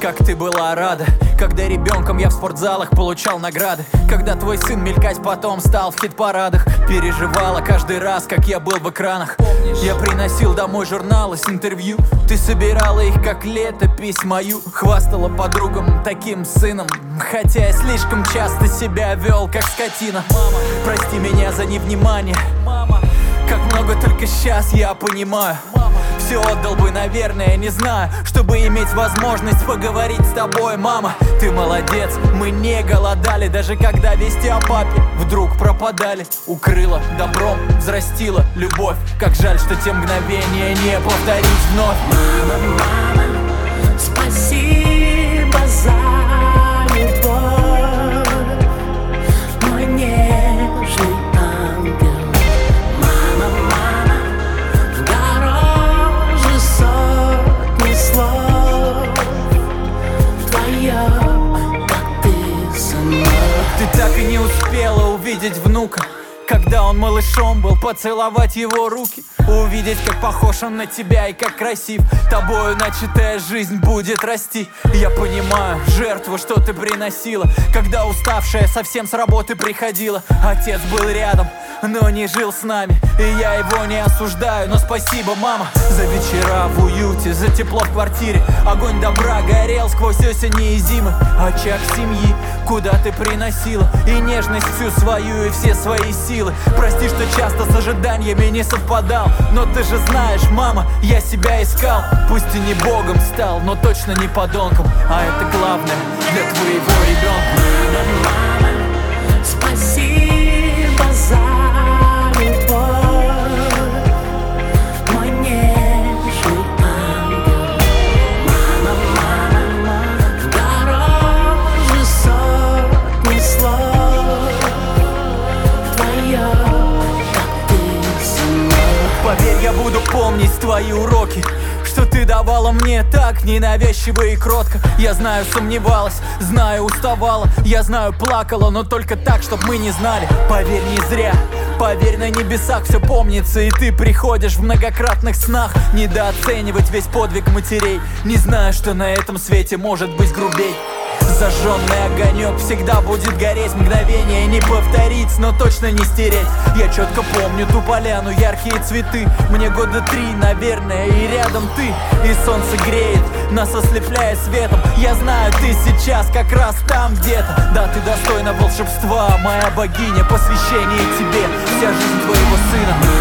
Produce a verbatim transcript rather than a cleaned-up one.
как ты была рада, когда ребенком я в спортзалах получал награды, когда твой сын мелькать потом стал в хит-парадах. Переживала каждый раз, как я был в экранах. Я приносил домой журналы с интервью. Ты собирала их как летопись мою. Хвастала подругам таким сыном, хотя я слишком часто себя вел как скотина. Мама, прости меня за невнимание. Мама, как много только сейчас я понимаю. Все отдал бы, наверное, не знаю, чтобы иметь возможность поговорить с тобой. Мама, ты молодец, мы не голодали, даже когда вести о папе вдруг пропадали. Укрыла добром, взрастила любовь. Как жаль, что те мгновения не повторить вновь. Мама, мама, спасибо за любовь, мой нежный ангел. Мама, мама, дороже сотни слов твоё, как ты сама. Ты так и не успела увидеть внука, когда он малышом был, поцеловать его руки, увидеть, как похож он на тебя и как красив. Тобою начатая жизнь будет расти. Я понимаю жертву, что ты приносила, когда уставшая совсем с работы приходила. Отец был рядом, но не жил с нами, и я его не осуждаю. Но спасибо, мама, за вечера в уюте, за тепло в квартире. Огонь добра горел сквозь осени и зимы. Очаг семьи, куда ты приносила и нежность всю свою, и все свои силы. Прости, что часто с ожиданиями не совпадал, но ты же знаешь, мама, я себя искал. Пусть и не богом стал, но точно не подонком, а это главное для твоего ребенка. Мама, мама, спасибо за любовь, мой нежный ангел. Мама, мама, дороже сотни слов твоё, как ты сама. Поверь, я буду помнить твои уроки, что ты давала мне так ненавязчиво и кротко. Я знаю, сомневалась, знаю, уставала, я знаю, плакала, но только так, чтоб мы не знали. Поверь, не зря, поверь, на небесах все помнится, и ты приходишь в многократных снах. Недооценивать весь подвиг матерей, не знаю, что на этом свете может быть грубей. Зажженный огонек всегда будет гореть, мгновение не повторить, но точно не стереть. Я четко помню ту поляну, яркие цветы. Мне года три, наверное, и рядом ты. И солнце греет, нас ослепляя светом. Я знаю, ты сейчас как раз там где-то. Да, ты достойна волшебства, моя богиня, посвящение тебе, вся жизнь твоего сына.